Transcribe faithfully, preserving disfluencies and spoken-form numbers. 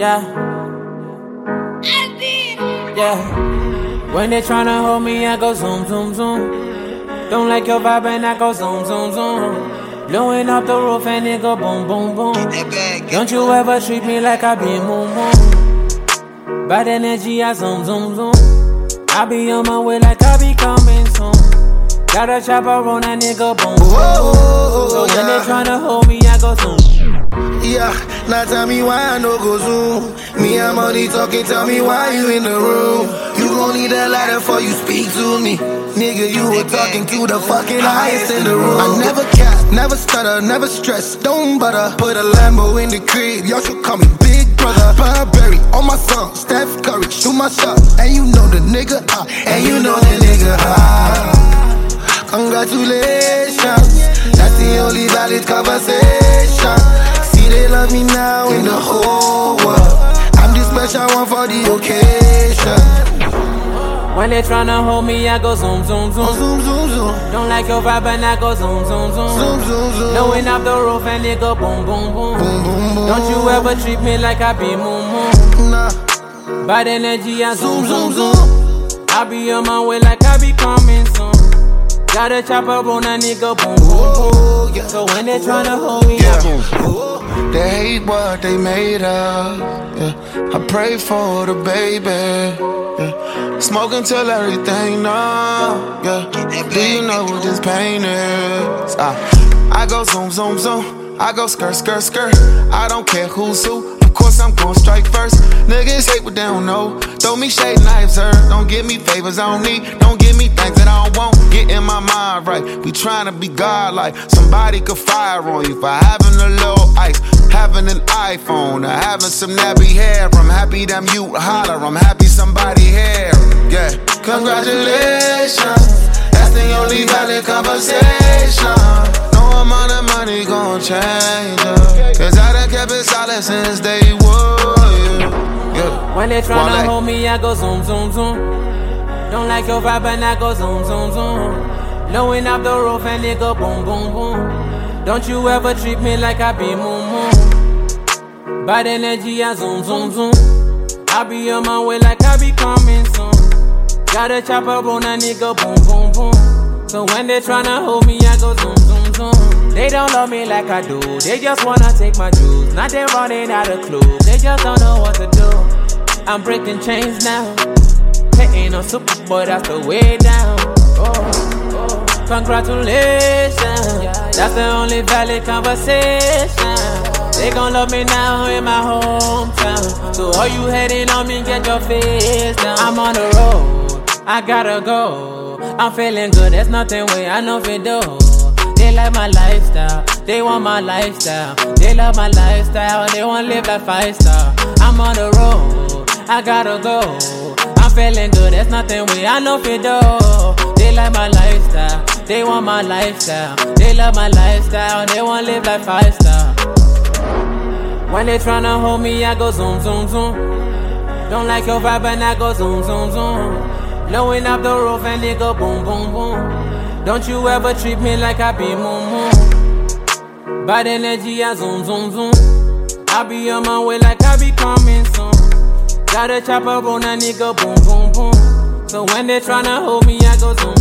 Yeah. Yeah. When they tryna hold me, I go zoom, zoom, zoom. Don't like your vibe and I go zoom, zoom, zoom. Blowing up the roof and it go boom, boom, boom. Don't you ever treat me like I be moon, moon. Bad energy, I zoom, zoom, zoom. I be on my way like I be coming soon. Got a chopper on that nigga, boom, boom. Whoa, so when yeah. they tryna hold me, I go zoom. Yeah, now tell me why I no go zoom. Me and money talking, tell me why you in the room. You gon' need a ladder before you speak to me. Nigga, you were talking to the fucking highest in the room. I never cap, never stutter, never stress, don't butter. Put a Lambo in the crib, y'all should call me Big Brother. Burberry on my song, Steph Curry, shoot my shot. And you know the nigga hot, and you know the nigga hot. Congratulations, that's the only valid conversation. See, they love me now in the whole world. I'm the special one for the occasion. When they tryna hold me, I go zoom, zoom, zoom. Oh, zoom, zoom, zoom. Don't like your vibe and I go zoom, zoom, zoom. Zoom, zoom, zoom. Blowing up the roof and it go boom, boom, boom. Boom, boom, boom. Don't you ever treat me like I be moon, moon. Nah. Bad energy, I zoom, zoom, Zoom, zoom. zoom. I be on my way like I be coming soon. Got a chopper on a nigga, boom, boom, boom. Yeah. So when they tryna hold me, Yeah. I boom. They hate what they made of. Yeah. I pray for the baby. Yeah. Smoke until everything numb. Yeah. Do you know what this pain is? Uh, I go zoom, zoom, zoom. I go skirt, skirt, skirt. I don't care who's who. Of course I'm gon' strike first. Niggas hate what they don't know. Throw me shade knives, sir. Don't give me favors I don't need. Don't give me things that I don't want. Get in my mind right. We tryna be godlike. Somebody could fire on you for having a little ice, having an iPhone, or having some nappy hair. I'm happy them you holler. I'm happy somebody here. Yeah. Congratulations. That's the only valid conversation. No amount of money gon' change her. Cause I done kept it solid since day one. Yeah. When they tryna Wale. hold me, I go zoom, zoom, zoom. Don't like your vibe and I go zoom, zoom, zoom. Blowing up the roof and it go boom, boom, boom. Don't you ever treat me like I be moon, moon. Bad energy, I zoom, zoom, zoom. I be on my way like I be coming soon. Got a chopper on a nigga, boom, boom, boom. So when they tryna hold me, I go zoom, zoom, zoom. They don't love me like I do. They just wanna take my juice. Now they running out of clues. They just don't know what to do. I'm breaking chains now. They ain't no super boy, that's the way down. Oh, oh. Congratulations, that's the only valid conversation. They gon' love me now in my hometown. So all you hating on me, get your face down. I'm on the road, I gotta go. I'm feeling good, there's nothing way I know fi do. They like my lifestyle, they want my lifestyle. They love my lifestyle, they want live like five star. I'm on the road, I gotta go. I'm feeling good, there's nothing way I know fi do. They like my lifestyle, they want my lifestyle. They love my lifestyle, they want live like five star. When they tryna hold me, I go zoom, zoom, zoom. Don't like your vibe and I go zoom, zoom, zoom. Blowing up the roof and it go boom, boom, boom. Don't you ever treat me like I be moon, moon. Bad energy, I zoom, zoom, zoom. I be on my way like I be coming soon. Got a chopper on a nigga, boom, boom, boom. So when they tryna hold me, I go zoom,